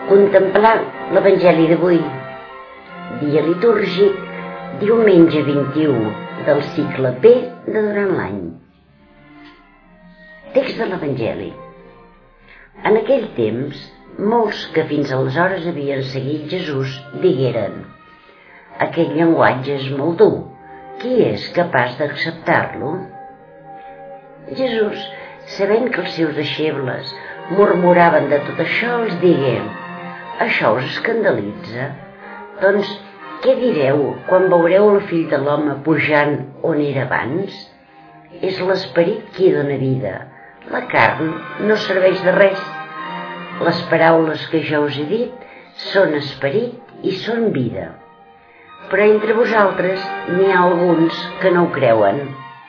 Contemplar l'Evangeli d'avui, dia litúrgic, diumenge 21 del cicle B de durant l'any. Text de l'Evangeli. En aquell temps, molts que fins aleshores havien seguit Jesús digueren: «Aquest llenguatge és molt dur, qui és capaç d'acceptar-lo?» Jesús, sabent que els seus deixebles murmuraven de tot això, els digué: «Això us escandalitza? Doncs què direu quan veureu el Fill de l'Home pujant on era abans? És l'esperit qui dona vida, la carn no serveix de res. Les paraules que jo us he dit són esperit i són vida. Però entre vosaltres n'hi ha alguns que no ho creuen».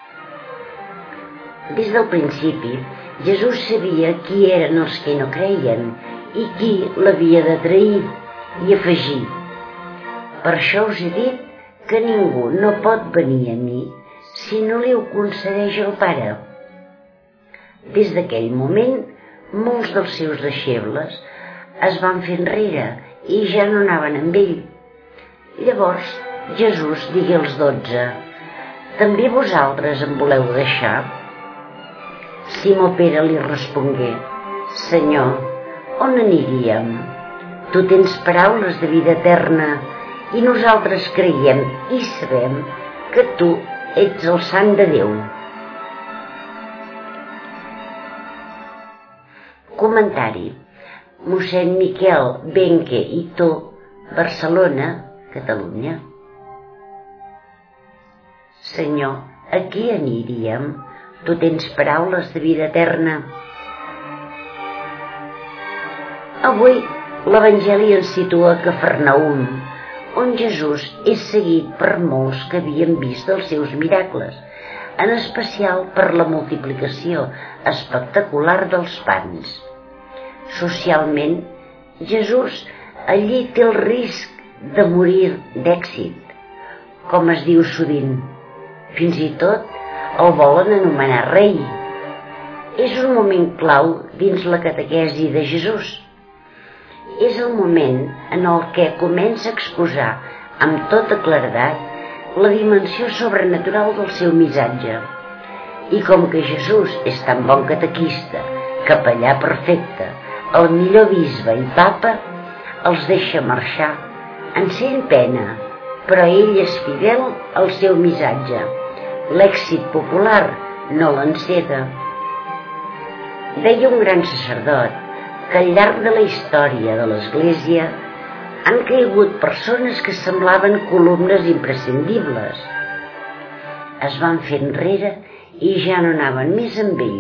Des del principi, Jesús sabia qui eren els que no creien i qui l'havia de trair, i afegir: «Per això us he dit que ningú no pot venir a mi si no li ho concedeix el Pare». Des d'aquell moment, molts dels seus deixebles es van fer enrere i ja no anaven amb ell. Llavors Jesús digué als 12: «També vosaltres em voleu deixar?» Simó Pere li respongué: «Senyor, on aniríem? Tu tens paraules de vida eterna i nosaltres creiem i sabem que tu ets el Sant de Déu». Comentari: mossèn Miquel Benque i To, Barcelona, Catalunya. Senyor, a qui aniríem? Tu tens paraules de vida eterna. Avui l'Evangeli ens situa a Cafarnaüm, on Jesús és seguit per molts que havien vist els seus miracles, en especial per la multiplicació espectacular dels pans. Socialment, Jesús allí té el risc de morir d'èxit, com es diu sovint. Fins i tot el volen anomenar rei. És un moment clau dins la catequesi de Jesús. És el moment en el que comença a exposar amb tota claredat la dimensió sobrenatural del seu missatge. I com que Jesús és tan bon catequista, capellà perfecte, el millor bisbe i papa, els deixa marxar, en sent pena, però ell és fidel al seu missatge. L'èxit popular no l'enceda. Deia un gran sacerdot que al llarg de la història de l'Església han caigut persones que semblaven columnes imprescindibles. Es van fer enrere i ja no anaven més amb ell.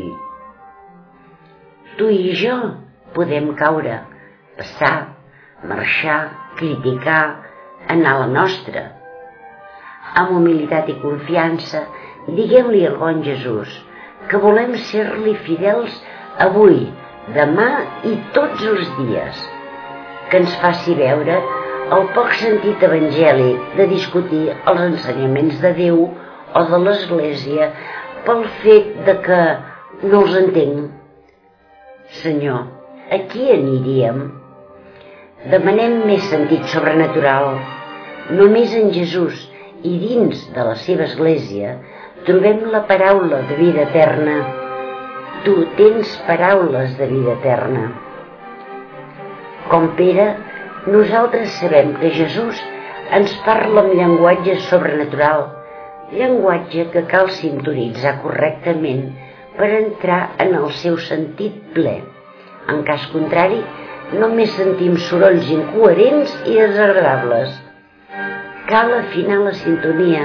Tu i jo podem caure, passar, marxar, criticar, anar a la nostra. Amb humilitat i confiança, diguem-li al bon Jesús que volem ser-li fidels avui, demà i tots els dies. Que ens faci veure el poc sentit evangèlic de discutir els ensenyaments de Déu o de l'Església pel fet de que no els entenc. Senyor, a qui aniríem? Demanem més sentit sobrenatural. Només en Jesús i dins de la seva Església trobem la paraula de vida eterna. Tu tens paraules de vida eterna. Com Pere, nosaltres sabem que Jesús ens parla amb llenguatge sobrenatural, llenguatge que cal sintonitzar correctament per entrar en el seu sentit ple. En cas contrari, només sentim sorolls incoherents i desagradables. Cal afinar la sintonia.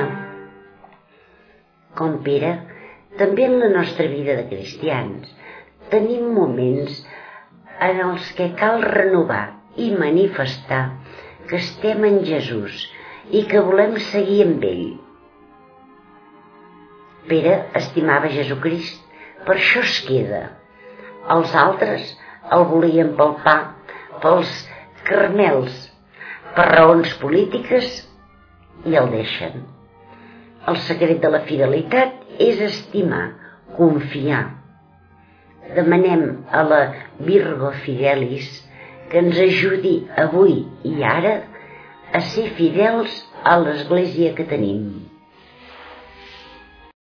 Com Pere, també en la nostra vida de cristians tenim moments en els que cal renovar i manifestar que estem en Jesús i que volem seguir amb ell. Pere estimava Jesucrist, per això es queda. Els altres el volien pel pa, pels caramels, per raons polítiques, i el deixen. El secret de la fidelitat és estimar, confiar. Demanem a la Virgo Fidelis que ens ajudi avui i ara a ser fidels a l'Església que tenim.